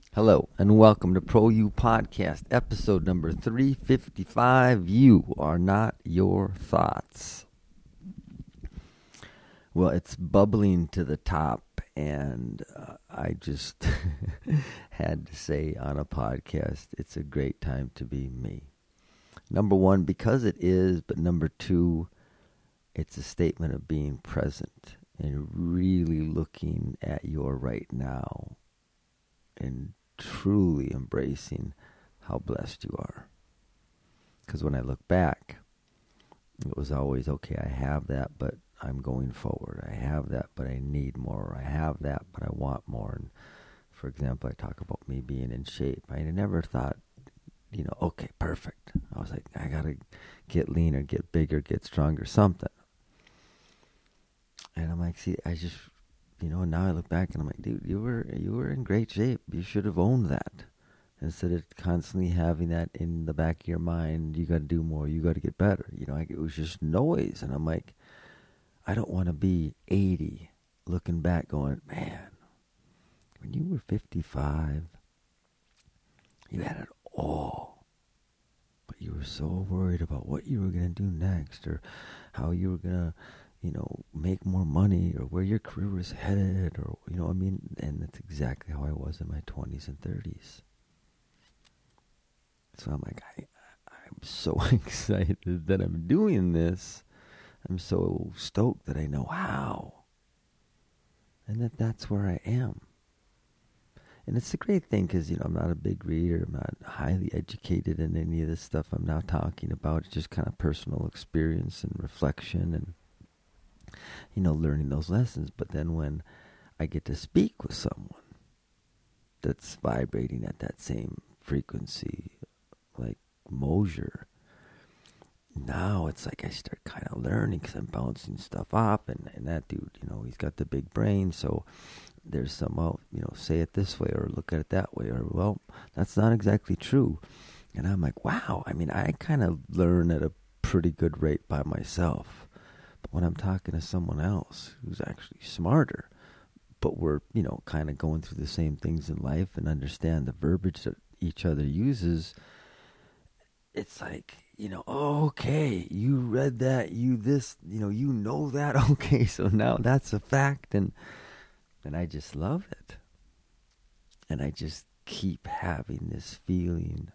Hello and welcome to Pro You Podcast, episode number 355. You are not your thoughts. Well, it's bubbling to the top, and I just had to say on a podcast, it's a great time to be me. Number one, because it is, but number two, it's a statement of being present and really looking at your right now and truly embracing how blessed you are. Because when I look back, it was always, okay, I have that, but I'm going forward. I have that, but I need more. I have that, but I want more. And for example, I talk about me being in shape. I never thought, okay, perfect. I was like, I got to get leaner, get bigger, get stronger, something. And I'm like, see, I just... now I look back and I'm like, dude, you were in great shape. You should have owned that. Instead of constantly having that in the back of your mind, you got to do more, you got to get better. It was just noise. And I'm like, I don't want to be 80 looking back going, man, when you were 55, you had it all. But you were so worried about what you were going to do next or how you were going to make more money or where your career was headed or, and that's exactly how I was in my 20s and 30s. So I'm like, I'm so excited that I'm doing this. I'm so stoked that I know how. And that's where I am. And it's a great thing because, I'm not a big reader. I'm not highly educated in any of this stuff I'm now talking about. It's just kind of personal experience and reflection and learning those lessons. But then when I get to speak with someone that's vibrating at that same frequency, like Mosier, now it's like I start kind of learning because I'm bouncing stuff off. And that dude, he's got the big brain. So there's some, say it this way or look at it that way. Or, well, that's not exactly true. And I'm like, wow. I kind of learn at a pretty good rate by myself. But when I'm talking to someone else who's actually smarter, but we're, kind of going through the same things in life and understand the verbiage that each other uses, it's like, okay, you read that, you know that, okay, so now that's a fact, and I just love it. And I just keep having this feeling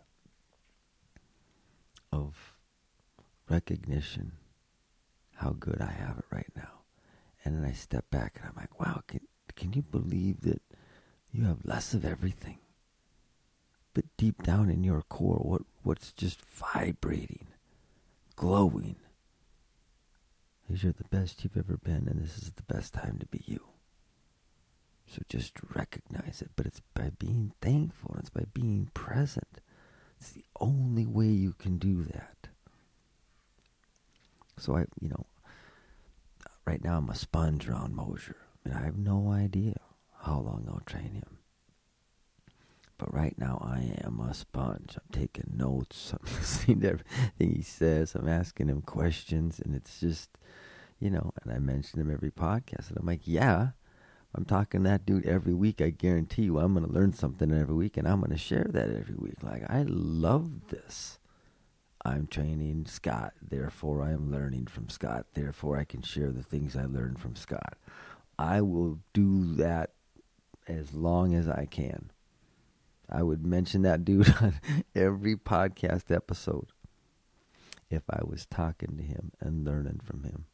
of recognition, how good I have it right now. And then I step back and I'm like, wow, can you believe that you have less of everything? But deep down in your core, what's just vibrating, glowing, is you're the best you've ever been, and this is the best time to be you. So just recognize it, but it's by being thankful, it's by being present. It's the only way you can do that. So right now I'm a sponge around Mosier, and I have no idea how long I'll train him. But right now I am a sponge. I'm taking notes. I'm listening to everything he says. I'm asking him questions, and it's just, and I mention him every podcast, and I'm like, yeah, I'm talking to that dude every week. I guarantee you I'm going to learn something every week, and I'm going to share that every week. Like, I love this. I'm training Scott, therefore I am learning from Scott. Therefore I can share the things I learned from Scott. I will do that as long as I can. I would mention that dude on every podcast episode if I was talking to him and learning from him.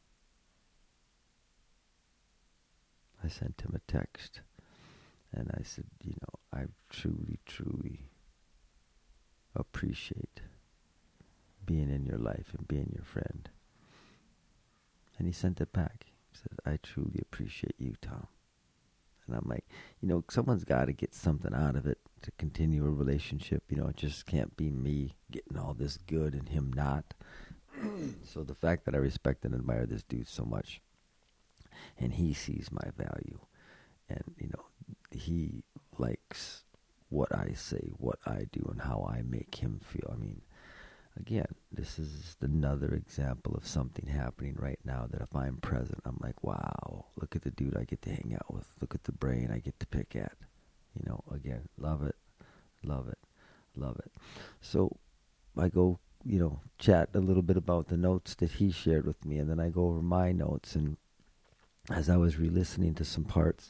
I sent him a text and I said, I truly, truly appreciate being in your life and being your friend. And he sent it back. He said, I truly appreciate you, Tom. And I'm like, someone's got to get something out of it to continue a relationship. It just can't be me getting all this good and him not. So the fact that I respect and admire this dude so much, and he sees my value, and, he likes what I say, what I do, and how I make him feel. Again, this is another example of something happening right now that if I'm present, I'm like, wow, look at the dude I get to hang out with. Look at the brain I get to pick at. Again, love it, love it, love it. So I go, chat a little bit about the notes that he shared with me, and then I go over my notes. And as I was re-listening to some parts,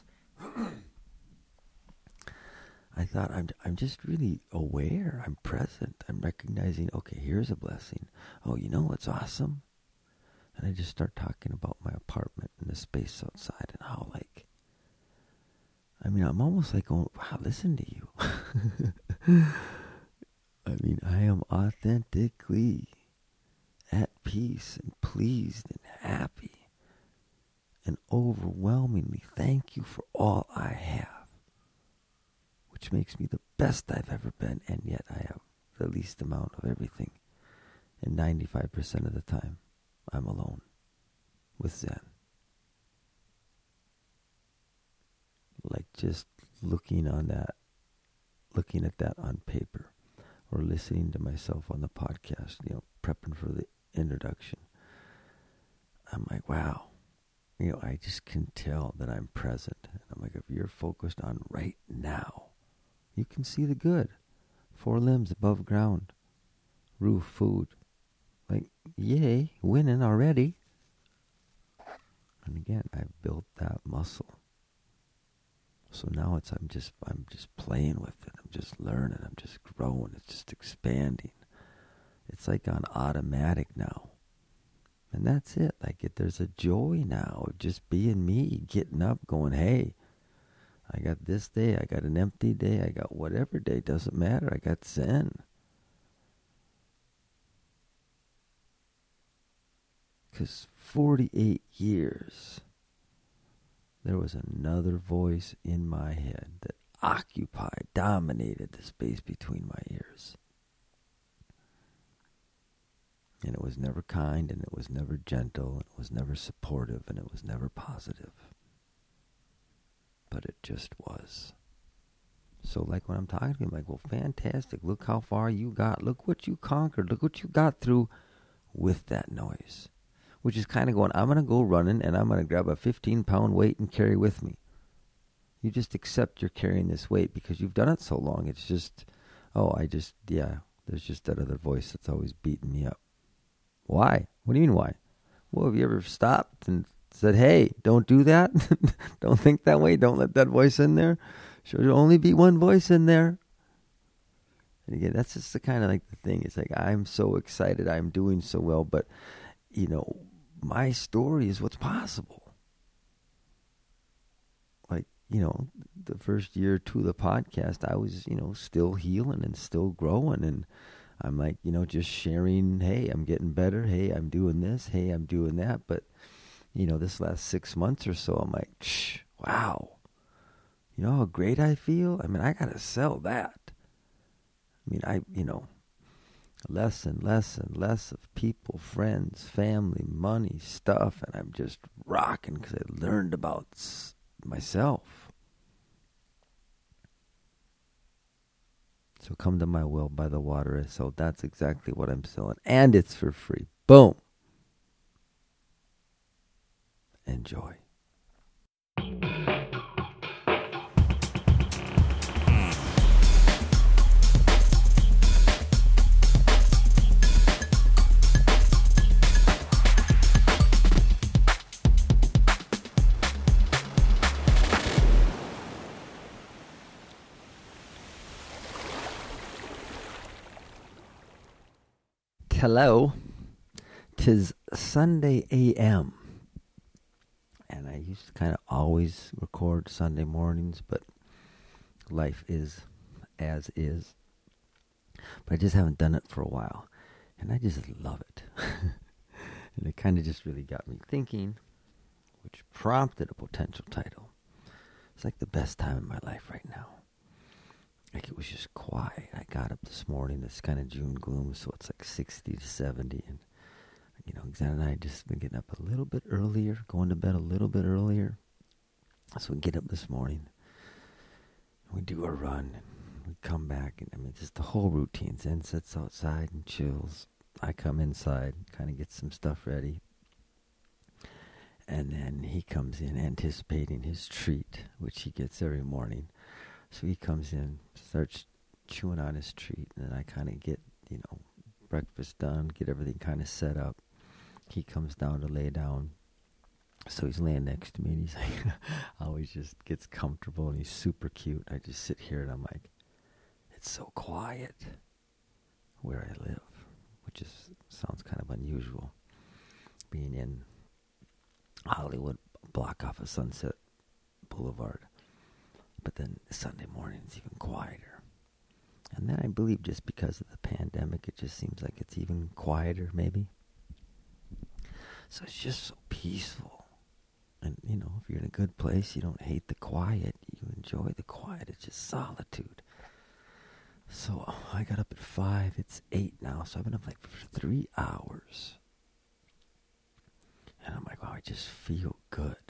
I thought, I'm just really aware. I'm present. I'm recognizing, okay, here's a blessing. Oh, you know what's awesome? And I just start talking about my apartment and the space outside and how, I'm almost like going, wow, listen to you. I am authentically at peace and pleased and happy and overwhelmingly thank you for all I have, which makes me the best I've ever been, and yet I have the least amount of everything. And 95% of the time, I'm alone with Zen. Just looking at that on paper, or listening to myself on the podcast, prepping for the introduction. I'm like, wow, I just can tell that I'm present. And I'm like, if you're focused on right now, you can see the good. 4 limbs above ground, roof, food. Yay, winning already. And again, I've built that muscle. So now I'm just playing with it. I'm just learning. I'm just growing. It's just expanding. It's like on automatic now. And that's it. There's a joy now of just being me, getting up, going, hey, I got this day, I got an empty day, I got whatever day, doesn't matter. I got Zen. Because 48 years, there was another voice in my head that dominated the space between my ears. And it was never kind, and it was never gentle, and it was never supportive, and it was never positive. But it just was. So when I'm talking to him, well, fantastic. Look how far you got. Look what you conquered. Look what you got through with that noise. Which is kind of going, I'm going to go running, and I'm going to grab a 15-pound weight and carry with me. You just accept you're carrying this weight because you've done it so long. It's just, there's just that other voice that's always beating me up. Why? What do you mean why? Well, have you ever stopped and said, hey, don't do that? Don't think that way. Don't let that voice in there. Should only be one voice in there. And again, that's just the kind of the thing. It's I'm so excited. I'm doing so well. But, my story is what's possible. The first year or two of the podcast, I was, still healing and still growing. And I'm just sharing, hey, I'm getting better. Hey, I'm doing this. Hey, I'm doing that. But, this last 6 months or so, I'm wow. You know how great I feel? I got to sell that. Less and less and less of people, friends, family, money, stuff. And I'm just rocking because I learned about myself. So come to my well by the water. So that's exactly what I'm selling. And it's for free. Boom. Enjoy. Hello, 'tis Sunday a.m. And I used to kind of always record Sunday mornings, but life is as is. But I just haven't done it for a while, and I just love it. And it kind of just really got me thinking, which prompted a potential title. It's the best time in my life right now. It was just quiet. I got up this morning. It's kind of June gloom, so it's 60 to 70. And, Xan and I just been getting up a little bit earlier, going to bed a little bit earlier. So we get up this morning. We do a run. And we come back. And, just the whole routine. Zen sits outside and chills. I come inside, kind of get some stuff ready. And then he comes in anticipating his treat, which he gets every morning. So he comes in, starts chewing on his treat, and then I kind of get, breakfast done, get everything kind of set up. He comes down to lay down. So he's laying next to me, and he's like, always just gets comfortable, and he's super cute. I just sit here, and I'm like, it's so quiet where I live, which sounds kind of unusual, being in Hollywood, a block off of Sunset Boulevard. But then Sunday morning's even quieter. And then I believe just because of the pandemic, it just seems like it's even quieter, maybe. So it's just so peaceful. And, if you're in a good place, you don't hate the quiet. You enjoy the quiet. It's just solitude. So I got up at 5. It's 8 now. So I've been up for 3 hours. And I'm like, wow, I just feel good.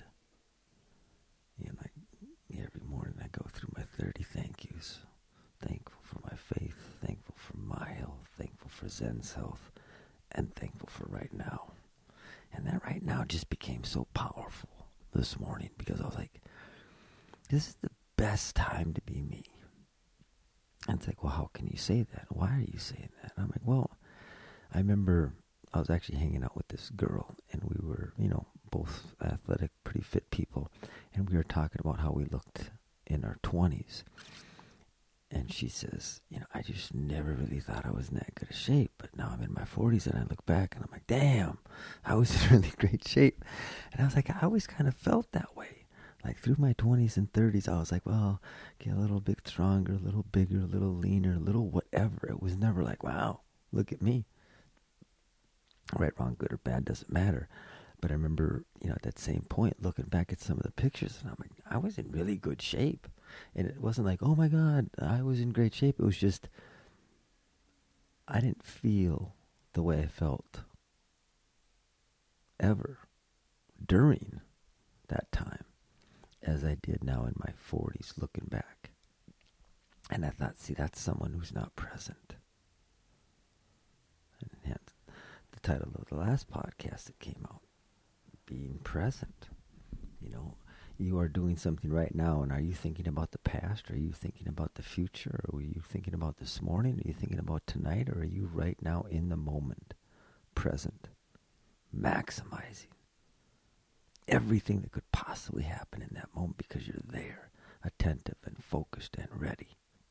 Every morning I go through my 30 thank yous. Thankful for my faith. Thankful for my health. Thankful for Zen's health. And thankful for right now. And that right now just became so powerful this morning because I was like, this is the best time to be me. And it's like, well, how can you say that? Why are you saying that? And I'm like, well, I remember I was actually hanging out with this girl, and we were, both athletic, pretty fit people, and we were talking about how we looked in our 20s. And she says, I just never really thought I was in that good of shape, but now I'm in my 40s, and I look back, and I'm like, damn, I was in really great shape. And I was like, I always kind of felt that way. Like through my 20s and 30s, I was like, well, get a little bit stronger, a little bigger, a little leaner, a little whatever. It was never like, wow, look at me. Right, wrong, good or bad, doesn't matter. But I remember, at that same point, looking back at some of the pictures, and I'm like, I was in really good shape. And it wasn't like, oh my God, I was in great shape. It was just, I didn't feel the way I felt ever during that time as I did now in my 40s looking back. And I thought, see, that's someone who's not present. And hence the title of the last podcast that came out, being present. You are doing something right now, and are you thinking about the past? Are you thinking about the future? Or are you thinking about this morning? Are you thinking about tonight? Or are you right now in the moment, present, maximizing everything that could possibly happen in that moment because you're there, attentive and focused and ready?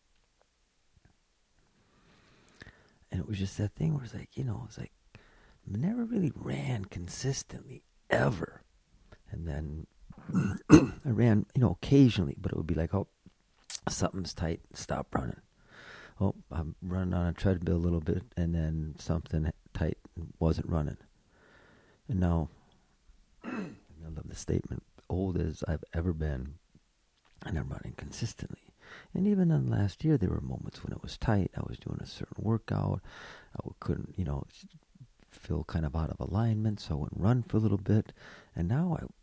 And it was just that thing where it's like, it's like, I never really ran consistently, ever. And then I ran, occasionally, but it would be like, oh, something's tight, stop running. Oh, I'm running on a treadmill a little bit, and then something tight wasn't running. And now, I love the statement, old as I've ever been, and I'm running consistently. And even in last year, there were moments when it was tight. I was doing a certain workout. I couldn't, feel kind of out of alignment, so I wouldn't run for a little bit. And now I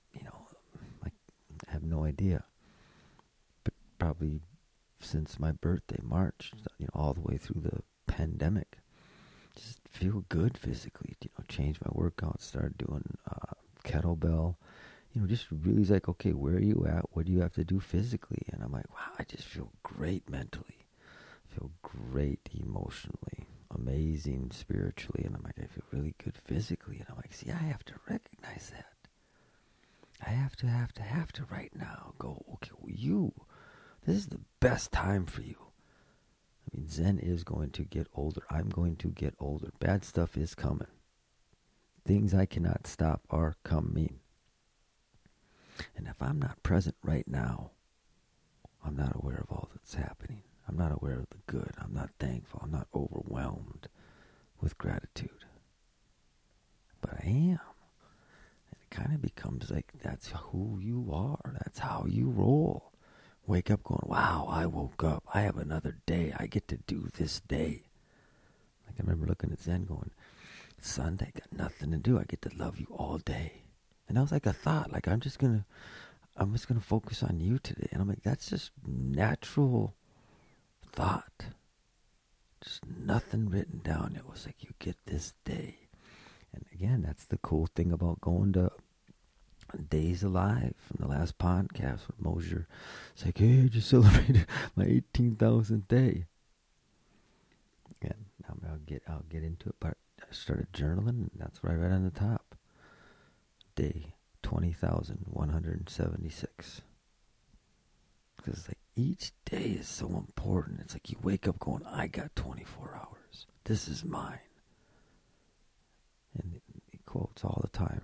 have no idea. But probably since my birthday, March, all the way through the pandemic, just feel good physically. Change my workout, start doing kettlebell. Just really like, okay, where are you at? What do you have to do physically? And I'm like, wow, I just feel great mentally. I feel great emotionally. Amazing spiritually. And I'm like, I feel really good physically. And I'm like, see, I have to recognize that. I have to right now go, okay, well, this is the best time for you. I mean, Zen is going to get older. I'm going to get older. Bad stuff is coming. Things I cannot stop are coming. And if I'm not present right now, I'm not aware of all that's happening. I'm not aware of the good. I'm not thankful. I'm not overwhelmed with gratitude. But I am. And it kind of becomes like that's who you are. That's how you roll. Wake up going, wow, I woke up. I have another day. I get to do this day. Like I remember looking at Zen going, Sunday, got nothing to do. I get to love you all day. And that was like a thought. Like I'm just gonna focus on you today. And I'm like, that's just natural thought. Just nothing written down. It was like, you get this day. And again, that's the cool thing about going to Days alive from the last podcast with Mosier. It's like, hey, I just celebrated my 18,000th day. And I'll get into it, but I started journaling, and that's what I read on the top. Day 20,176. Because it's like each day is so important. It's like you wake up going, I got 24 hours. This is mine. And he quotes all the time.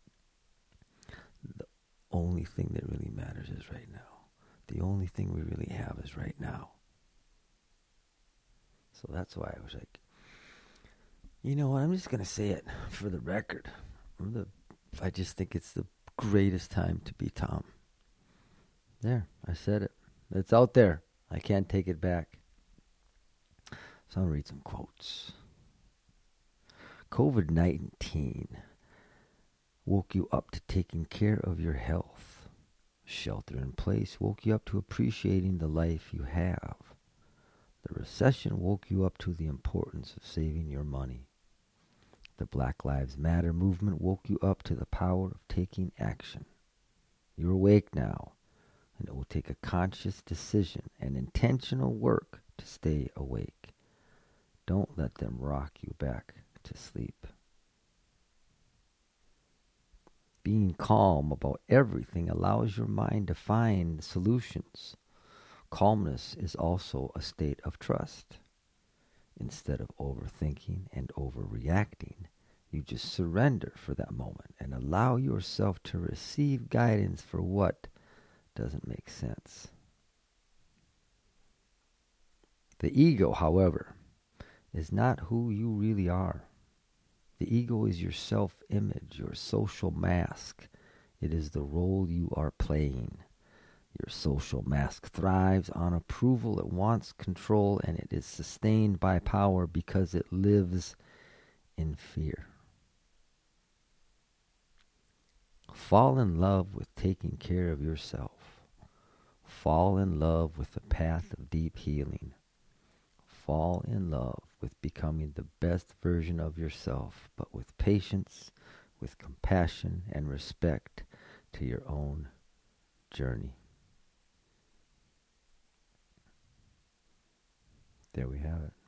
The only thing that really matters is right now. The only thing we really have is right now. So that's why I was like, you know what, I'm just going to say it for the record. I just think it's the greatest time to be Tom. There, I said it. It's out there. I can't take it back. So I'll read some quotes. COVID-19 woke you up to taking care of your health. Shelter in place woke you up to appreciating the life you have. The recession woke you up to the importance of saving your money. The Black Lives Matter movement woke you up to the power of taking action. You're awake now, and it will take a conscious decision and intentional work to stay awake. Don't let them rock you back to sleep. Being calm about everything allows your mind to find solutions. Calmness is also a state of trust. Instead of overthinking and overreacting, you just surrender for that moment and allow yourself to receive guidance for what doesn't make sense. The ego, however, is not who you really are. The ego is your self-image, your social mask. It is the role you are playing. Your social mask thrives on approval. It wants control, and it is sustained by power because it lives in fear. Fall in love with taking care of yourself. Fall in love with the path of deep healing. Fall in love with becoming the best version of yourself, but with patience, with compassion, and respect to your own journey. There we have it.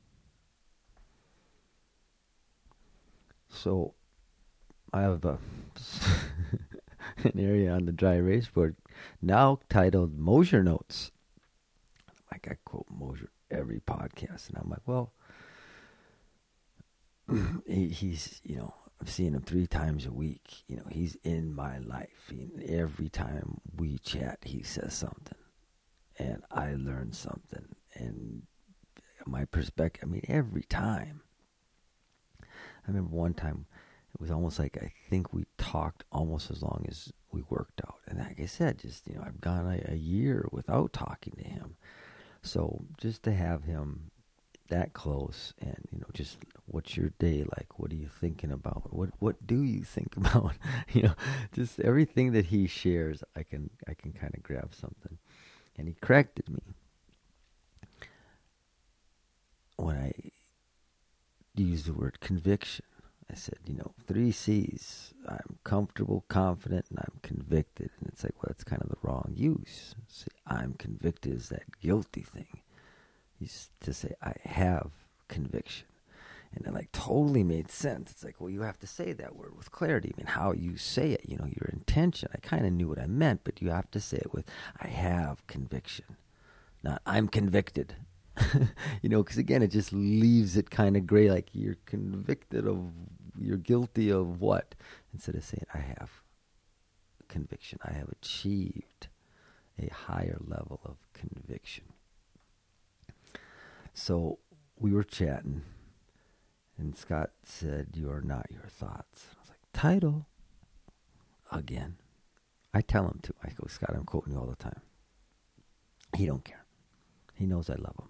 So, I have an area on the dry erase board now titled Mosier Notes. Like I quote Mosier every podcast, and I'm like, well, he's, I'm seeing him 3 times a week. He's in my life. Every time we chat, he says something, and I learn something, and my perspective, every time. I remember one time, it was almost like I think we talked almost as long as we worked out. And like I said, just, I've gone a year without talking to him. So just to have him that close and, just what's your day like? What are you thinking about? What do you think about? Just everything that he shares, I can kind of grab something. And he corrected me when I used the word conviction. I said, 3 C's. I'm comfortable, confident, and I'm convicted. And it's like, well, that's kind of the wrong use. See, I'm convicted is that guilty thing. He's to say, I have conviction. And it totally made sense. It's like, well, you have to say that word with clarity. How you say it, your intention. I kind of knew what I meant, but you have to say it with, I have conviction. Not, I'm convicted. Because again, it just leaves it kind of gray, like you're guilty of what? Instead of saying, I have conviction. I have achieved a higher level of conviction. So we were chatting, and Scott said, you are not your thoughts. I was like, title. Again. I tell him to. I go, Scott, I'm quoting you all the time. He don't care. He knows I love him.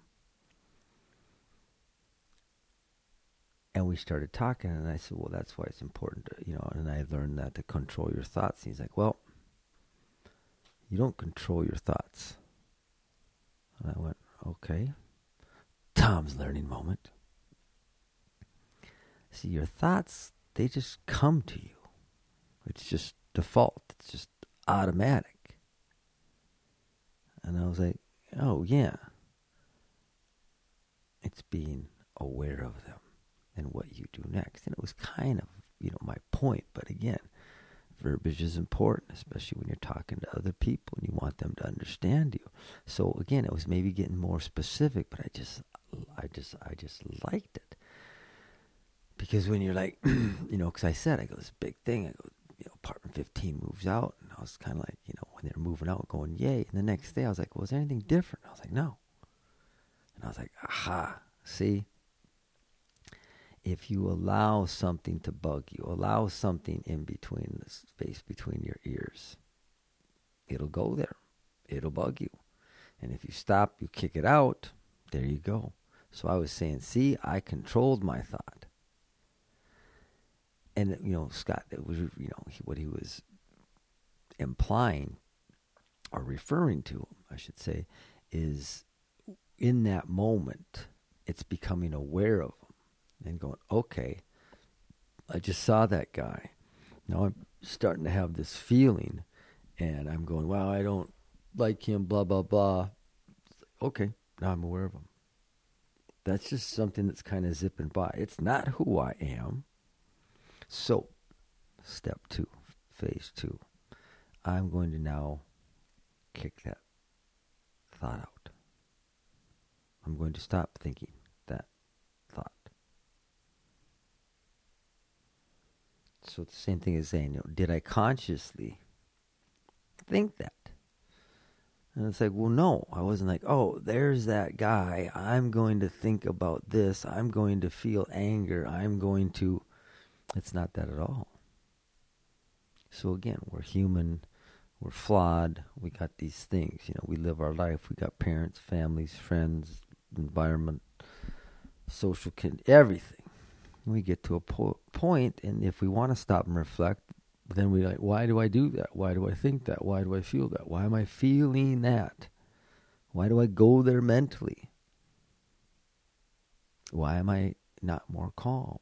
And we started talking, and I said, well, that's why it's important to, and I learned that to control your thoughts. And he's like, well, you don't control your thoughts. And I went, okay. Tom's learning moment. See, your thoughts, they just come to you. It's just default. It's just automatic. And I was like, oh, yeah. It's being aware of them and what you do next. And it was kind of, my point. But again, verbiage is important, especially when you're talking to other people and you want them to understand you. So again, it was maybe getting more specific, but I just liked it. Because when you're like, because I go, this big thing, I go, apartment 15 moves out. And I was kind of like, when they're moving out, going, yay. And the next day I was like, well, is there anything different? I was like, no. And I was like, aha, see? If you allow something to bug you, allow something in between the space between your ears, it'll go there. It'll bug you. And if you stop, you kick it out, there you go. So I was saying, see, I controlled my thought. And, Scott, it was, what he was implying or referring to, I should say, is in that moment, it's becoming aware of them and going, okay, I just saw that guy. Now I'm starting to have this feeling and I'm going, wow, I don't like him, blah, blah, blah. Okay, now I'm aware of him. That's just something that's kind of zipping by. It's not who I am. So, step 2, phase 2. I'm going to now kick that thought out. I'm going to stop thinking that thought. So it's the same thing as saying, did I consciously think that? And it's like, well, no. I wasn't like, oh, there's that guy. I'm going to think about this. I'm going to feel anger. It's not that at all. So again, we're human. We're flawed. We got these things. We live our life. We got parents, families, friends, environment, social, everything. We get to a point, and if we want to stop and reflect, then we're like, why do I do that? Why do I think that? Why do I feel that? Why am I feeling that? Why do I go there mentally? Why am I not more calm?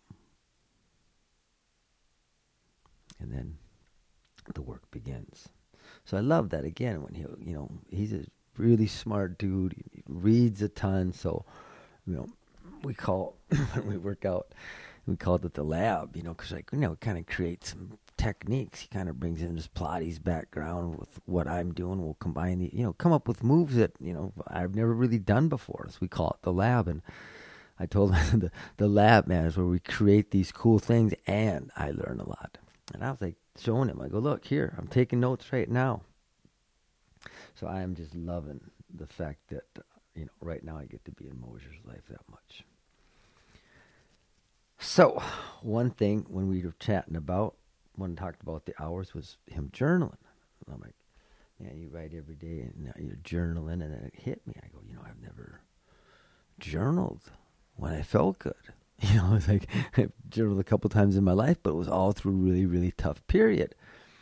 And then the work begins. So I love that again when he's a really smart dude. He reads a ton. So, we call, when we work out, we call it the lab, because kind of create some techniques. He kind of brings in his Pilates background with what I'm doing. We'll combine come up with moves that, I've never really done before. So we call it the lab. And I told him the lab, man, is where we create these cool things and I learn a lot. And I was like showing him, I go, look here, I'm taking notes right now. So I am just loving the fact that, right now I get to be in Mosier's life that much. So one thing when we were chatting about, when I talked about the hours, was him journaling. And I'm like, yeah, you write every day and now you're journaling. And then it hit me. I go, I've never journaled when I felt good. It's like I've journaled a couple times in my life, but it was all through a really, really tough period.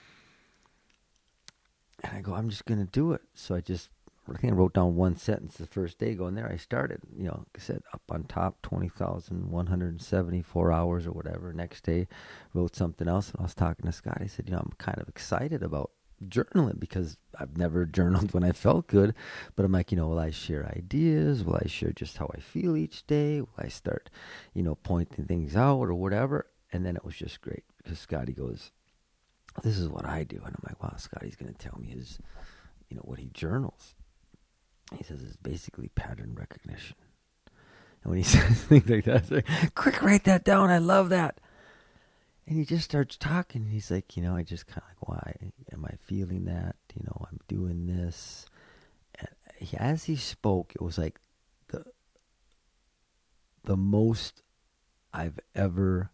And I go, I'm just going to do it. So I think I wrote down one sentence the first day going there. I started, like I said, up on top, 20,174 hours or whatever. Next day, wrote something else. And I was talking to Scott. I said, I'm kind of excited about journaling because I've never journaled when I felt good. But I'm like, will I share ideas? Will I share just how I feel each day? Will I start, pointing things out or whatever? And then it was just great because Scotty goes, this is what I do. And I'm like, wow, Scotty's going to tell me his, what he journals. He says it's basically pattern recognition. And when he says things like that, I say, quick, write that down. I love that. And he just starts talking. And he's like, I just kind of like, why am I feeling that? I'm doing this. And as he spoke, it was like the most I've ever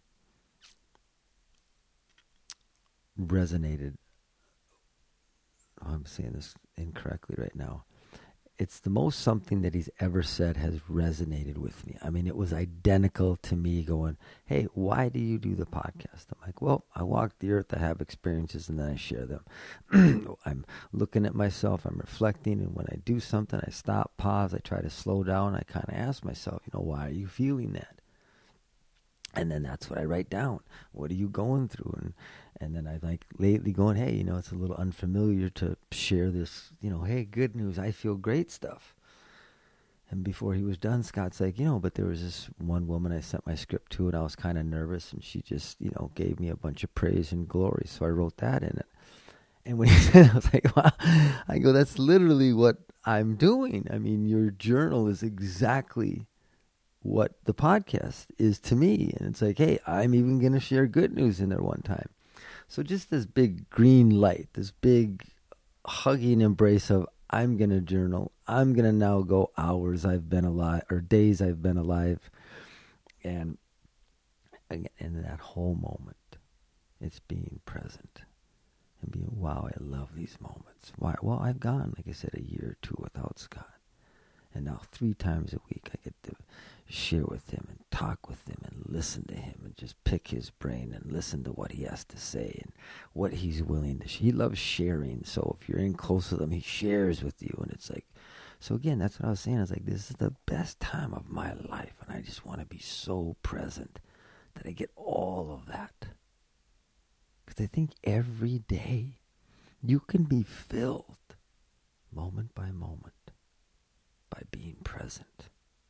resonated. Oh, I'm saying this incorrectly right now. It's the most something that he's ever said has resonated with me. I mean, it was identical to me going, hey, why do you do the podcast? I'm like, well, I walk the earth, I have experiences, and then I share them. I'm looking at myself, I'm reflecting, and when I do something, I stop, pause, I try to slow down, I kind of ask myself, why are you feeling that? And then that's what I write down. What are you going through? And then I like lately going, hey, it's a little unfamiliar to share this, hey, good news, I feel great stuff. And before he was done, Scott's like, but there was this one woman I sent my script to, and I was kind of nervous, and she just, gave me a bunch of praise and glory. So I wrote that in it. And when he said it, I was like, wow. I go, that's literally what I'm doing. I mean, your journal is exactly what the podcast is to me. And it's like, hey, I'm even going to share good news in there one time. So just this big green light, this big hugging embrace of, I'm going to journal. I'm going to now go hours I've been alive, or days I've been alive. And in that whole moment, it's being present and being, wow, I love these moments. Why? Well, I've gone, like I said, a year or two without Scott. And now 3 times a week I get to share with him and talk with him and listen to him and just pick his brain and listen to what he has to say and what he's willing to share. He loves sharing. So if you're in close with him, he shares with you. And it's like, so again, that's what I was saying. I was like, this is the best time of my life. And I just want to be so present that I get all of that. Because I think every day you can be filled moment by moment by being present.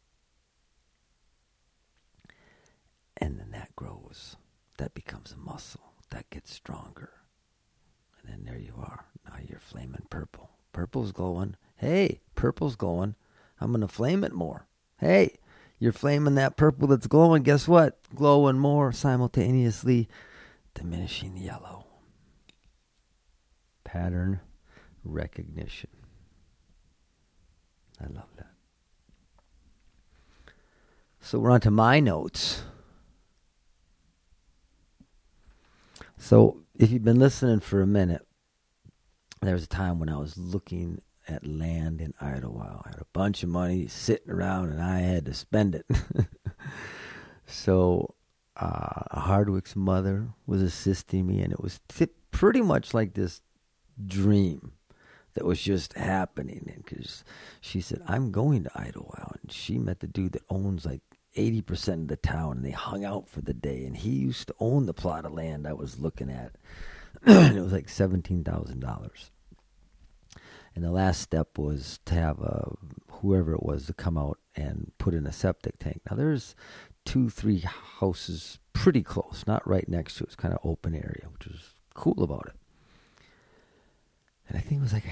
And then that grows. That becomes a muscle. That gets stronger. And then there you are. Now you're flaming purple. Purple's glowing. Hey, purple's glowing. I'm going to flame it more. Hey, you're flaming that purple that's glowing. Guess what? Glowing more simultaneously, diminishing the yellow. Pattern recognition. I love that. So we're on to my notes. So if you've been listening for a minute, there was a time when I was looking at land in Idlewild. I had a bunch of money sitting around and I had to spend it. So Hardwick's mother was assisting me, and it was pretty much like this dream that was just happening. And because she said, I'm going to Idlewild. And she met the dude that owns like 80% of the town, and they hung out for the day. And he used to own the plot of land I was looking at. And it was like $17,000. And the last step was to have whoever it was to come out and put in a septic tank. Now there's 2-3 houses pretty close, not right next to it. It's kind of open area, which was cool about it. And I think I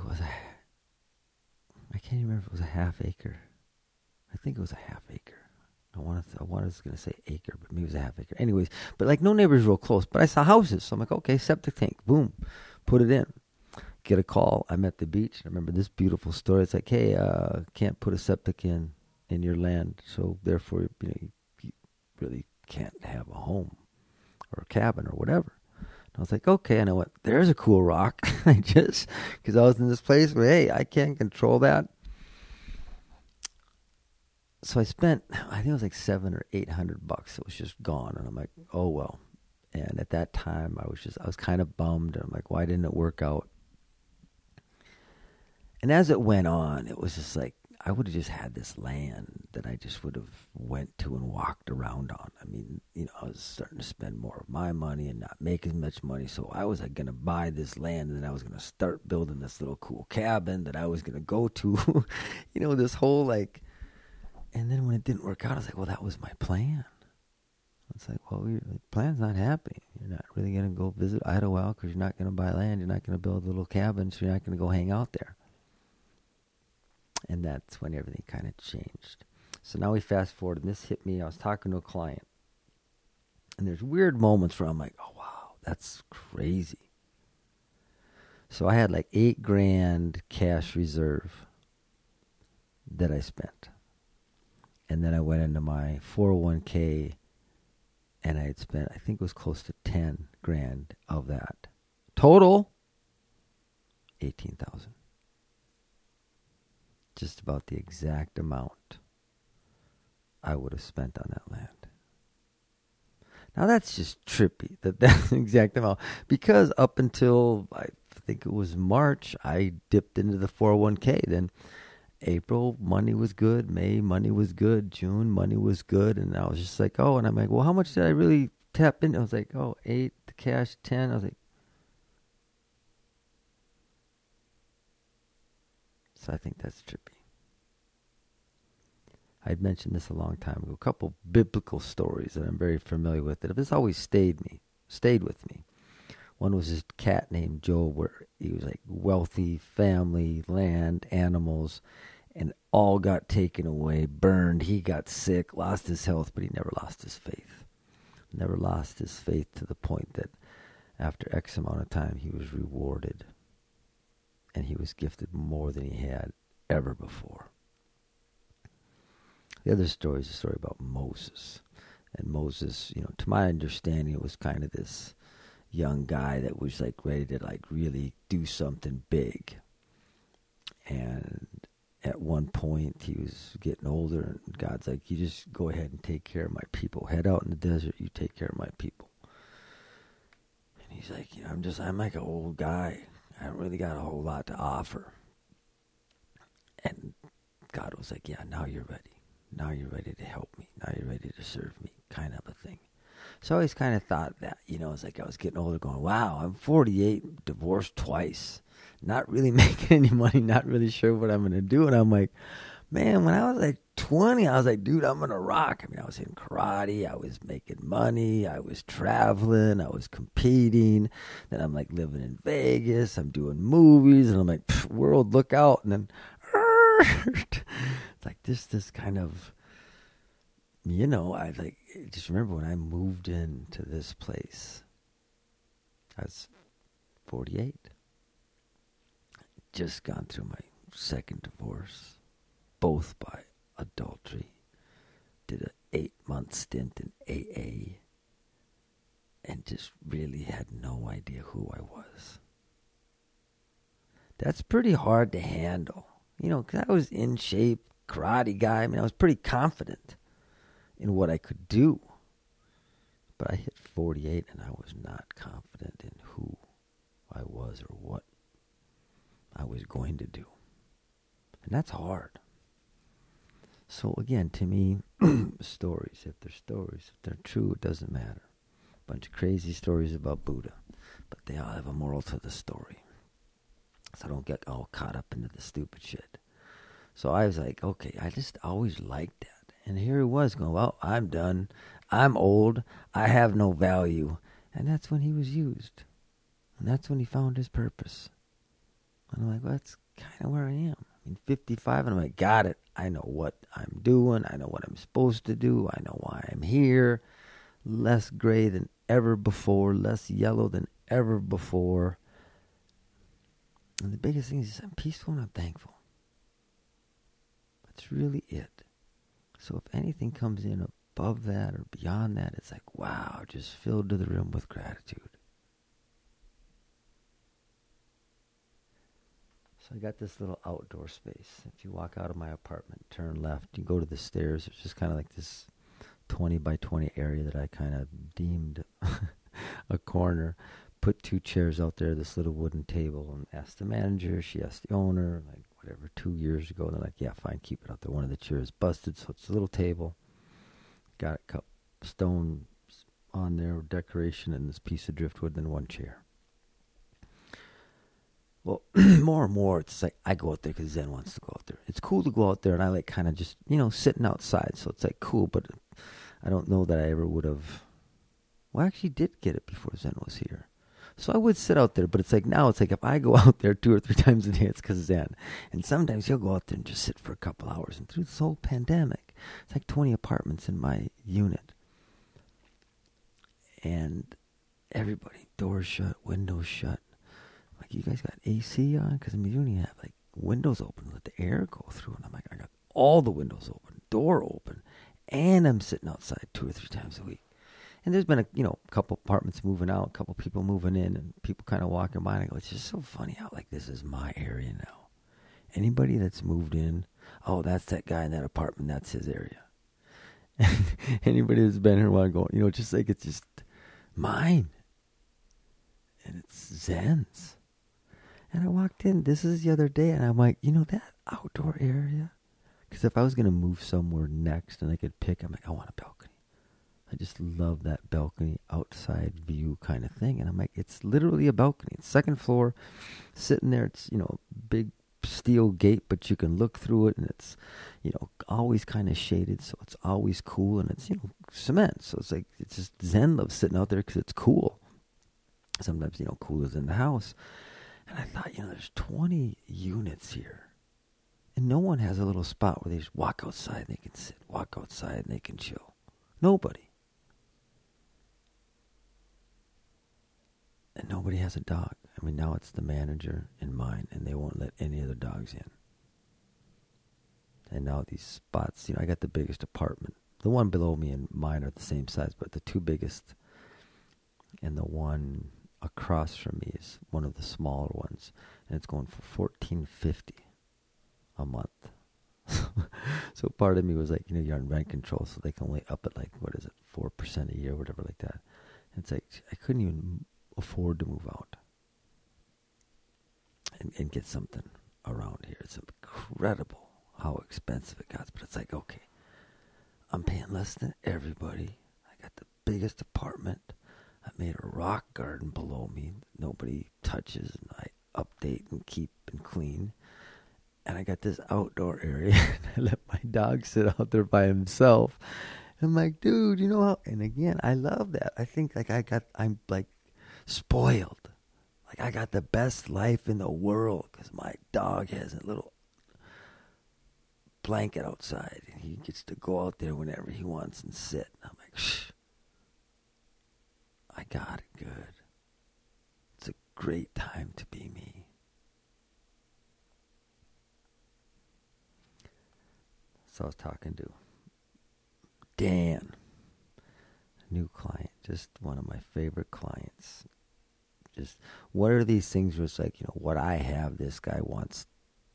can't even remember if it was a half acre. I think it was a half acre. I was going to say acre, but maybe it was a half acre. Anyways, but like no neighbors real close. But I saw houses, so I'm like, okay, septic tank, boom, put it in. Get a call. I'm at the beach. I remember this beautiful story. It's like, hey, can't put a septic in your land, so therefore, you really can't have a home or a cabin or whatever. I was like, okay, and I went, there's a cool rock. Because I was in this place where, hey, I can't control that. So I spent, I think it was like $700 or $800. It was just gone. And I'm like, oh, well. And at that time, I was kind of bummed. And I'm like, why didn't it work out? And as it went on, it was just like, I would have just had this land that I just would have went to and walked around on. I mean, I was starting to spend more of my money and not make as much money. So I was going to buy this land, and then I was going to start building this little cool cabin that I was going to go to. This whole like, and then when it didn't work out, I was like, well, that was my plan. It's like, well, the plan's not happening. You're not really going to go visit Idlewild because you're not going to buy land. You're not going to build a little cabin, so you're not going to go hang out there. And that's when everything kind of changed. So now we fast forward, and this hit me. I was talking to a client, and there's weird moments where I'm like, oh, wow, that's crazy. So I had like $8,000 cash reserve that I spent. And then I went into my 401k, and I had spent, I think it was close to $10,000 of that. Total, $18,000. Just about the exact amount I would have spent on that land. Now that's just trippy, that's the exact amount. Because up until, I think it was March, I dipped into the 401k then. April, money was good. May, money was good. June, money was good. And I was just like, oh, and I'm like, well, how much did I really tap in? I was like, oh, 8, the cash, 10. I was like, so I think that's trippy. I'd mentioned this a long time ago. A couple biblical stories that I'm very familiar with that have just always stayed with me. One was this cat named Job, where he was like wealthy, family, land, animals, and all got taken away, burned. He got sick, lost his health, but he never lost his faith. Never lost his faith to the point that after X amount of time, he was rewarded. And he was gifted more than he had ever before. The other story is a story about Moses. And Moses, to my understanding, it was kind of this young guy that was like ready to like really do something big. And at one point he was getting older, and God's like, you just go ahead and take care of my people. Head out in the desert, you take care of my people. And he's like, I'm like an old guy. I haven't really got a whole lot to offer. And God was like, yeah, now you're ready. Now you're ready to help me. Now you're ready to serve me, kind of a thing. So I always kind of thought that, it's like I was getting older going, wow, I'm 48, divorced twice, not really making any money, not really sure what I'm going to do. And I'm like, man, when I was like 20, I was like, dude, I'm going to rock. I mean, I was in karate, I was making money, I was traveling, I was competing. Then I'm like living in Vegas, I'm doing movies, and I'm like, world, look out. And then, it's like this kind of, I like just remember when I moved into this place. I was 48. Just gone through my second divorce, both by adultery. Did an 8-month stint in AA, and just really had no idea who I was. That's pretty hard to handle, because I was in shape, karate guy. I mean, I was pretty confident in what I could do. But I hit 48 and I was not confident in who I was or what I was going to do. And that's hard. So again, to me, stories, if they're true, it doesn't matter. A bunch of crazy stories about Buddha, but they all have a moral to the story. So don't get all caught up into the stupid shit. So I was like, okay, I just always liked that. And here it was going, well, I'm done. I'm old. I have no value. And that's when he was used. And that's when he found his purpose. And I'm like, well, that's kind of where I am. I mean, 55, and I'm like, got it. I know what I'm doing. I know what I'm supposed to do. I know why I'm here. Less gray than ever before. Less yellow than ever before. And the biggest thing is I'm peaceful and I'm thankful. That's really it. So if anything comes in above that or beyond that, it's like, wow, just filled to the rim with gratitude. So I got this little outdoor space. If you walk out of my apartment, turn left, you go to the stairs. It's just kind of like this 20 by 20 area that I kind of deemed a corner. Put 2 chairs out there, this little wooden table, and asked the manager, she asked the owner, like, whatever, 2 years ago. They're like, yeah, fine, keep it out there. One of the chairs busted, so it's a little table. Got a couple stones on there, decoration, and this piece of driftwood, then 1 chair. Well, more and more, it's like I go out there because Zen wants to go out there. It's cool to go out there, and I like kind of just, sitting outside, so it's like cool, but I don't know that I ever would have. Well, I actually did get it before Zen was here. So I would sit out there, but it's like now, it's like if I go out there 2 or 3 times a day, it's because Zen. And sometimes he'll go out there and just sit for a couple hours. And through this whole pandemic, it's like 20 apartments in my unit. And everybody, doors shut, windows shut. Like, you guys got AC on? Because you only have like windows open, let the air go through. And I'm like, I got all the windows open, door open, and I'm sitting outside 2 or 3 times a week. And there's been a couple apartments moving out, a couple people moving in, and people kind of walking by. And I go, it's just so funny how like this is my area now. Anybody that's moved in, oh, that's that guy in that apartment, that's his area. Anybody that's been here a while going, just like it's just mine. And it's Zen's. And I walked in, this is the other day, and I'm like, outdoor area. Because if I was going to move somewhere next and I could pick, I'm like, I want a balcony. I just love that balcony outside view kind of thing. And I'm like, it's literally a balcony. It's second floor, sitting there. It's, big steel gate, but you can look through it, and it's, always kind of shaded, so it's always cool, and it's, cement. So it's like, it's just Zen love sitting out there because it's cool. Sometimes, cooler than the house. And I thought, there's 20 units here. And no one has a little spot where they just walk outside and they can sit, walk outside and they can chill. Nobody. And nobody has a dog. I mean, now it's the manager and mine, and they won't let any other dogs in. And now these spots, I got the biggest apartment. The one below me and mine are the same size, but the two biggest, and the one across from me is one of the smaller ones, and it's going for $14.50 a month. So part of me was like, you're on rent control, so they can only up it like, 4% a year, whatever like that. And it's like, I couldn't even afford to move out and get something around here. It's incredible how expensive it got, but it's like, okay, I'm paying less than everybody. I got the biggest apartment. I made a rock garden below me that nobody touches, and I update and keep and clean. And I got this outdoor area. I let my dog sit out there by himself. And I'm like, dude, how? And again, I love that. I think I'm like spoiled. Like I got the best life in the world because my dog has a little blanket outside, and he gets to go out there whenever he wants and sit. And I'm like, shh. I got it good. It's a great time to be me. So I was talking to Dan, a new client, just one of my favorite clients. Just, what are these things where it's like, what I have, this guy wants,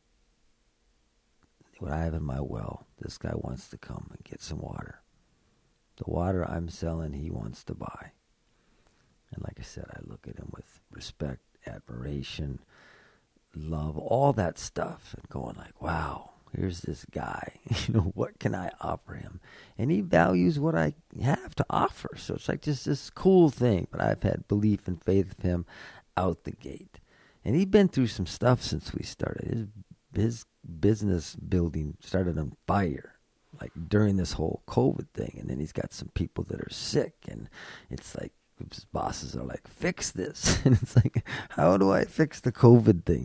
what I have in my well, this guy wants to come and get some water. The water I'm selling, he wants to buy. And like I said, I look at him with respect, admiration, love, all that stuff, and going like, wow. Here's this guy, what can I offer him? And he values what I have to offer. So it's like just this cool thing. But I've had belief and faith of him out the gate. And he's been through some stuff since we started. His business building started on fire, like during this whole COVID thing. And then he's got some people that are sick. And it's like his bosses are like, fix this. And it's like, how do I fix the COVID thing?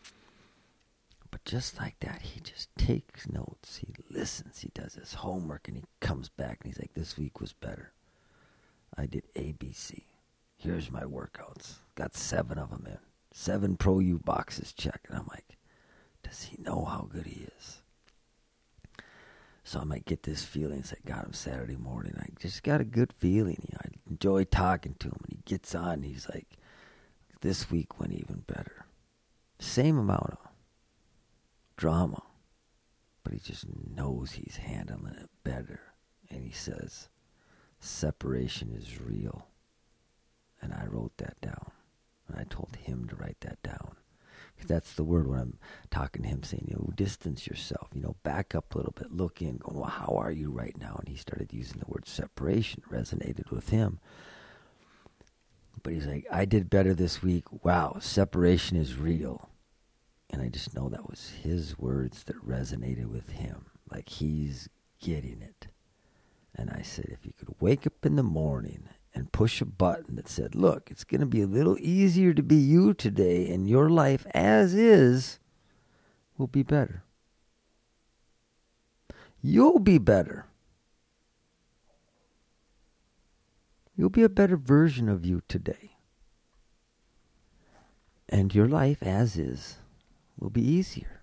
But just like that, he just takes notes. He listens. He does his homework, and he comes back, and he's like, this week was better. I did ABC. Here's my workouts. Got 7 of them in. 7 Pro U boxes checked. And I'm like, does he know how good he is? So I might get this feeling. It's like, got him Saturday morning. I just got a good feeling. I enjoy talking to him, and he gets on, and he's like, this week went even better. Same amount of drama, but he just knows he's handling it better. And he says, separation is real. And I wrote that down. And I told him to write that down. Because that's the word when I'm talking to him, saying, distance yourself, back up a little bit, look in, going, well, how are you right now? And he started using the word separation. It resonated with him. But he's like, I did better this week. Wow, separation is real. And I just know that was his words that resonated with him. Like he's getting it. And I said, if you could wake up in the morning and push a button that said, look, it's going to be a little easier to be you today, and your life as is will be better. You'll be better. You'll be a better version of you today. And your life as is will be easier.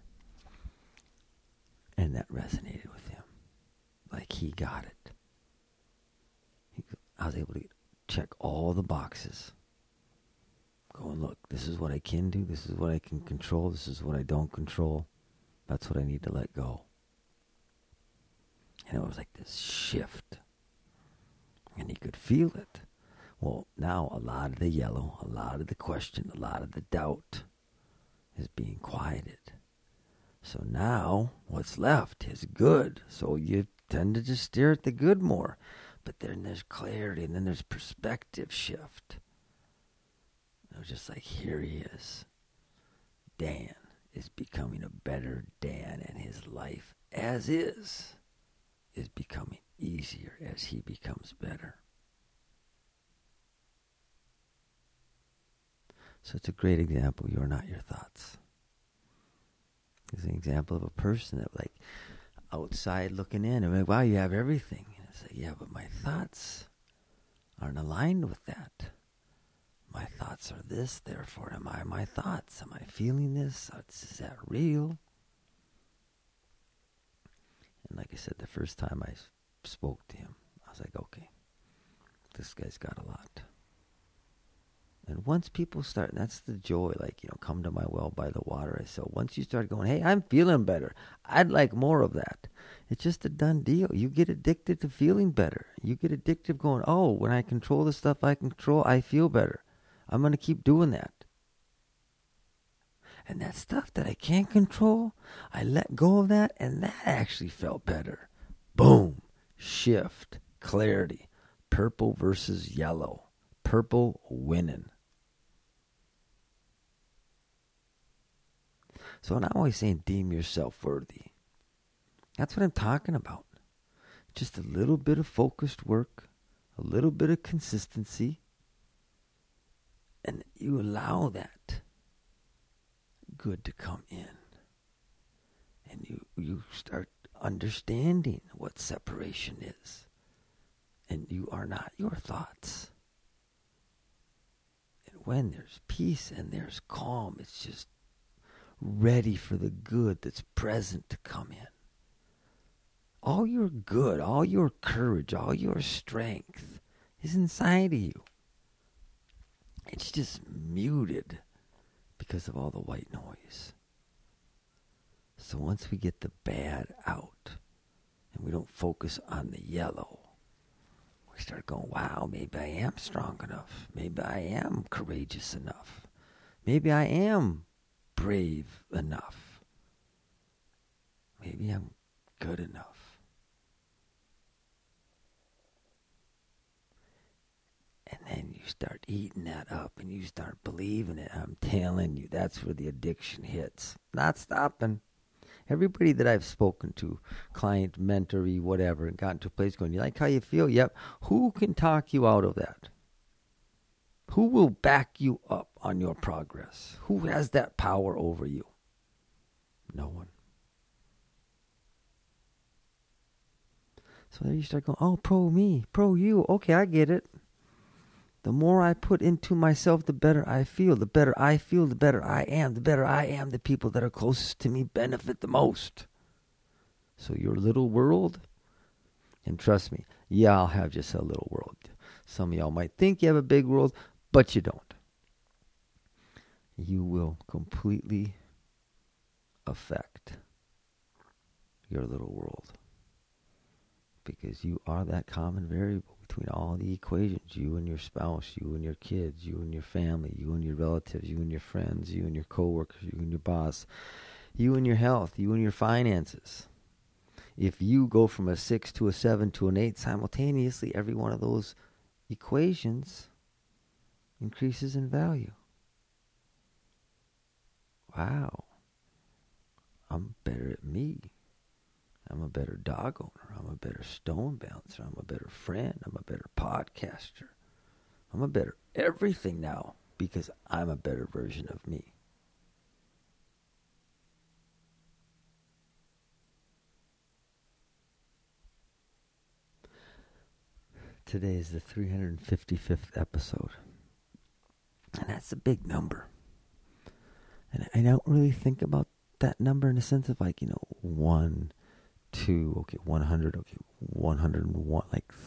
And that resonated with him. Like he got it. I was able to check all the boxes. Going, look, this is what I can do. This is what I can control. This is what I don't control. That's what I need to let go. And it was like this shift. And he could feel it. Well, now a lot of the yellow, a lot of the question, a lot of the doubt is being quieted. So now what's left is good. So you tend to just stare at the good more. But then there's clarity, and then there's perspective shift. It was just like, here he is. Dan is becoming a better Dan, and his life as is becoming easier as he becomes better. So it's a great example. You're not your thoughts. It's an example of a person that, like, outside looking in, and like, wow, you have everything. And it's like, yeah, but my thoughts aren't aligned with that. My thoughts are this, therefore am I my thoughts. Am I feeling this? Is that real? And like I said, the first time I spoke to him, I was like, okay, this guy's got a lot. And once people start, and that's the joy, like, come to my well by the water. So once you start going, hey, I'm feeling better, I'd like more of that. It's just a done deal. You get addicted to feeling better. You get addicted to going, oh, when I control the stuff I control, I feel better. I'm going to keep doing that. And that stuff that I can't control, I let go of that, and that actually felt better. Boom. Shift. Clarity. Purple versus yellow. Purple winning. So I'm always saying, deem yourself worthy. That's what I'm talking about. Just a little bit of focused work, a little bit of consistency, and you allow that good to come in. And you start understanding what separation is. And you are not your thoughts. And when there's peace and there's calm, it's just ready for the good that's present to come in. All your good, all your courage, all your strength is inside of you. It's just muted because of all the white noise. So once we get the bad out and we don't focus on the yellow, we start going, wow, maybe I am strong enough. Maybe I am courageous enough. Maybe I am brave enough. Maybe I'm good enough. And then you start eating that up and you start believing it. I'm telling you, that's where the addiction hits. Not stopping. Everybody that I've spoken to, client, mentoree, whatever, and gotten to a place going, you like how you feel? Yep. Who can talk you out of that? Who will back you up on your progress? Who has that power over you? No one. So then you start going, oh, pro me, pro you. Okay, I get it. The more I put into myself, the better I feel. The better I feel, the better I am. The better I am, the people that are closest to me benefit the most. So your little world, and trust me, yeah, I'll have just a little world. Some of y'all might think you have a big world, but you don't. You will completely affect your little world. Because you are that common variable between all the equations. You and your spouse, you and your kids, you and your family, you and your relatives, you and your friends, you and your coworkers, you and your boss, you and your health, you and your finances. If you go from a 6 to a 7 to an 8 simultaneously, every one of those equations increases in value. Wow. I'm better at me. I'm a better dog owner. I'm a better stone bouncer. I'm a better friend. I'm a better podcaster. I'm a better everything now because I'm a better version of me. Today is the 355th episode. And that's a big number. And I don't really think about that number in the sense of 1, 2, okay, 100, okay, 101,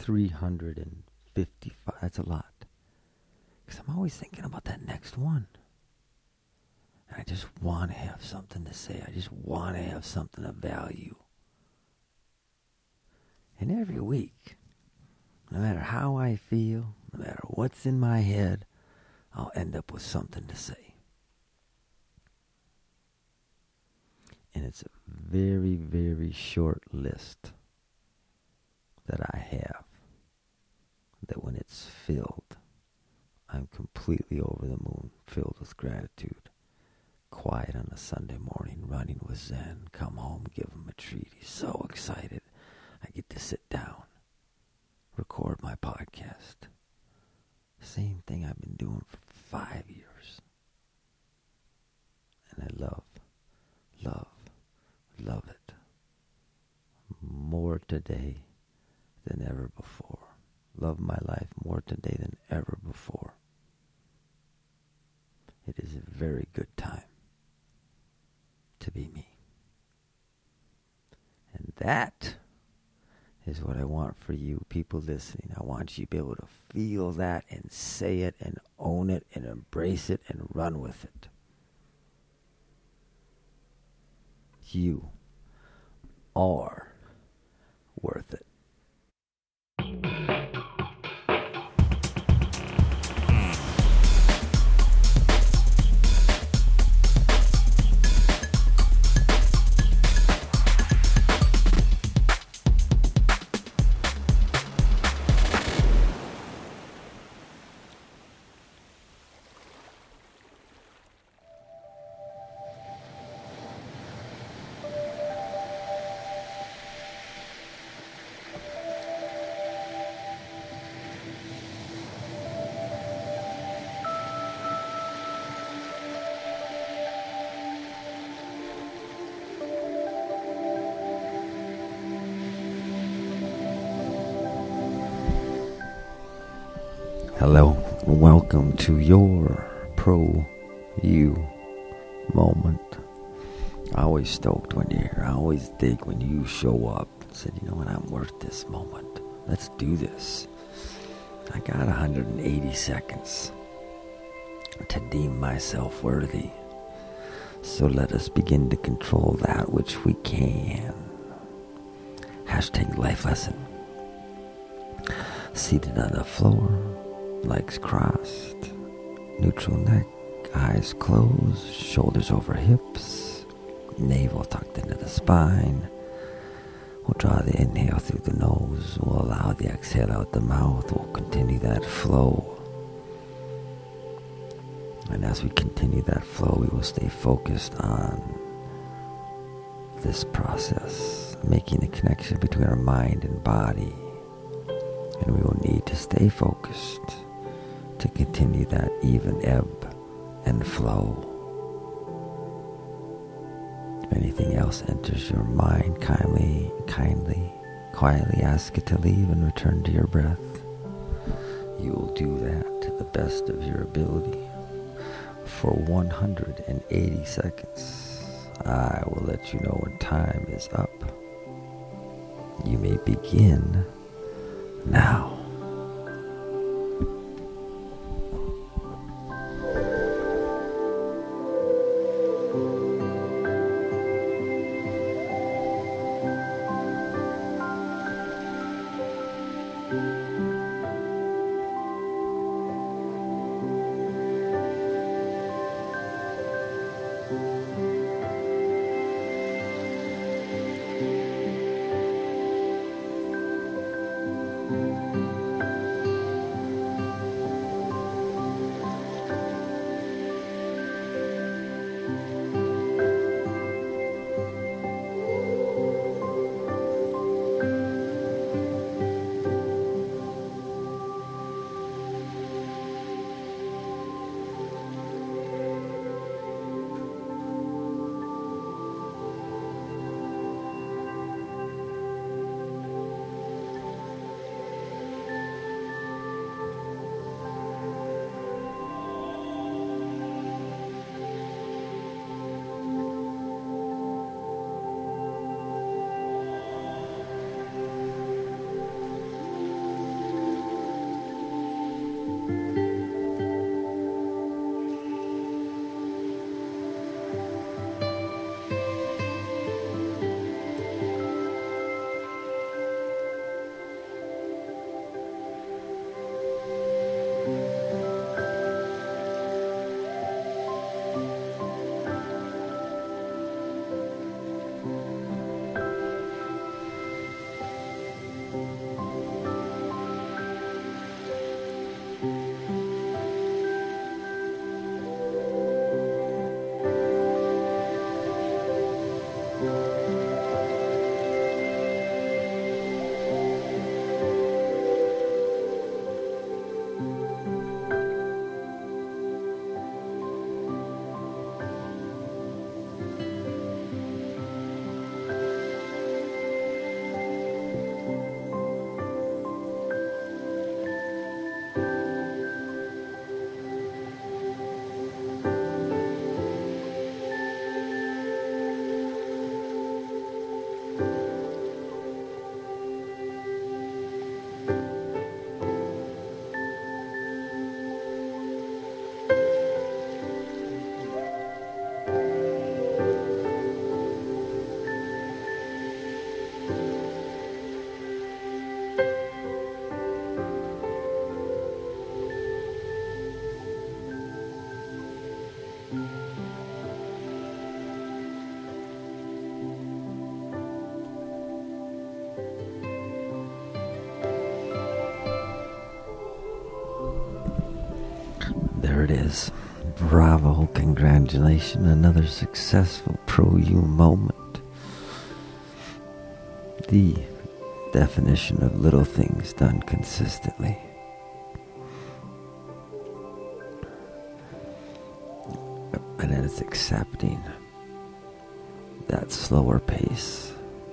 355. That's a lot. Because I'm always thinking about that next one. And I just want to have something to say. I just want to have something of value. And every week, no matter how I feel, no matter what's in my head, I'll end up with something to say. And it's a very, very short list that I have, that when it's filled, I'm completely over the moon, filled with gratitude. Quiet on a Sunday morning, running with Zen, come home, give him a treat. He's so excited. I get to sit down, record my podcast. Same thing I've been doing for 5 years. And I love it more today than ever before. Love my life more today than ever before. It is a very good time to be me. And that is what I want for you people listening. I want you to be able to feel that and say it and own it and embrace it and run with it. You are worth it. Hello, welcome to your Pro You moment. I always stoked when you're here. I always dig when you show up and said, you know what, I'm worth this moment. Let's do this. I got 180 seconds to deem myself worthy. So let us begin to control that which we can. Hashtag life lesson. Seated on the floor, legs crossed, neutral neck, eyes closed, shoulders over hips, navel tucked into the spine. We'll draw the inhale through the nose. We'll allow the exhale out the mouth. We'll continue that flow. And as we continue that flow, we will stay focused on this process, making the connection between our mind and body. And we will need to stay focused to continue that even ebb and flow. If anything else enters your mind, kindly, quietly ask it to leave and return to your breath. You will do that to the best of your ability for 180 seconds. I will let you know when time is up. You may begin now. There it is. Bravo, congratulations, another successful Pro-You moment. The definition of little things done consistently. And then it's accepting that slower pace.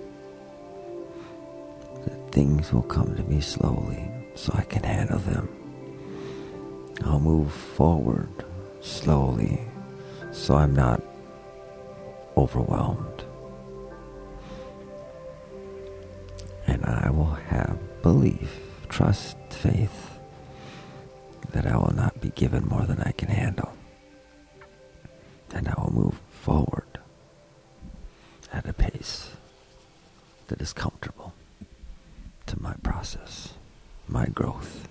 That things will come to me slowly so I can handle them. I'll move forward slowly so I'm not overwhelmed. And I will have belief, trust, faith that I will not be given more than I can handle. And I will move forward at a pace that is comfortable to my process, my growth.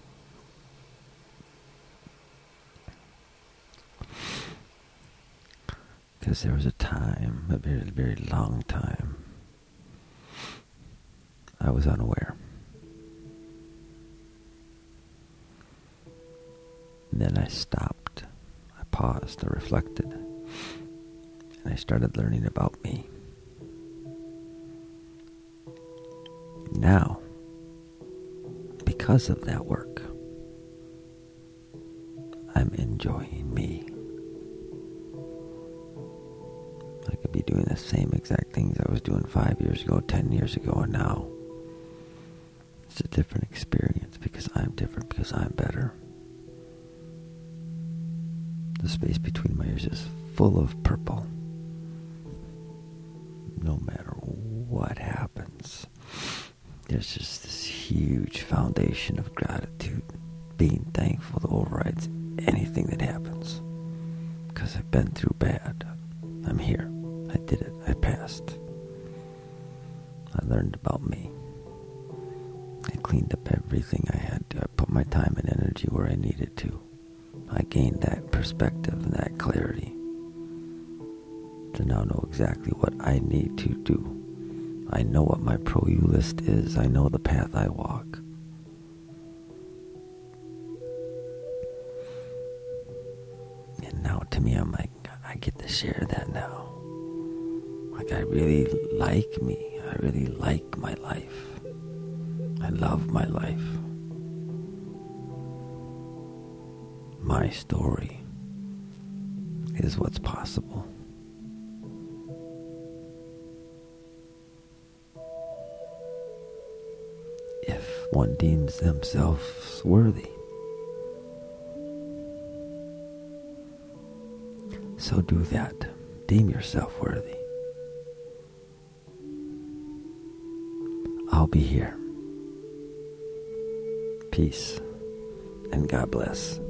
Because there was a time, a very, very long time, I was unaware. And then I stopped, I paused, I reflected, and I started learning about me. Now, because of that work, I'm enjoying me. I could be doing the same exact things I was doing 5 years ago, 10 years ago, and now. It's a different experience because I'm different, because I'm better. The space between my ears is full of purple. No matter what happens, there's just this huge foundation of gratitude, being thankful that overrides anything that happens. Because I've been through bad. I'm here. I did it. I passed. I learned about me. I cleaned up everything I had to. I put my time and energy where I needed to. I gained that perspective and that clarity to now know exactly what I need to do. I know what my Pro-You list is. I know the path I walk. And now to me, I'm like, I get to share that now. Like, I really like me. I really like my life. I love my life. My story is what's possible. If one deems themselves worthy. So do that. Deem yourself worthy. I'll be here. Peace and God bless.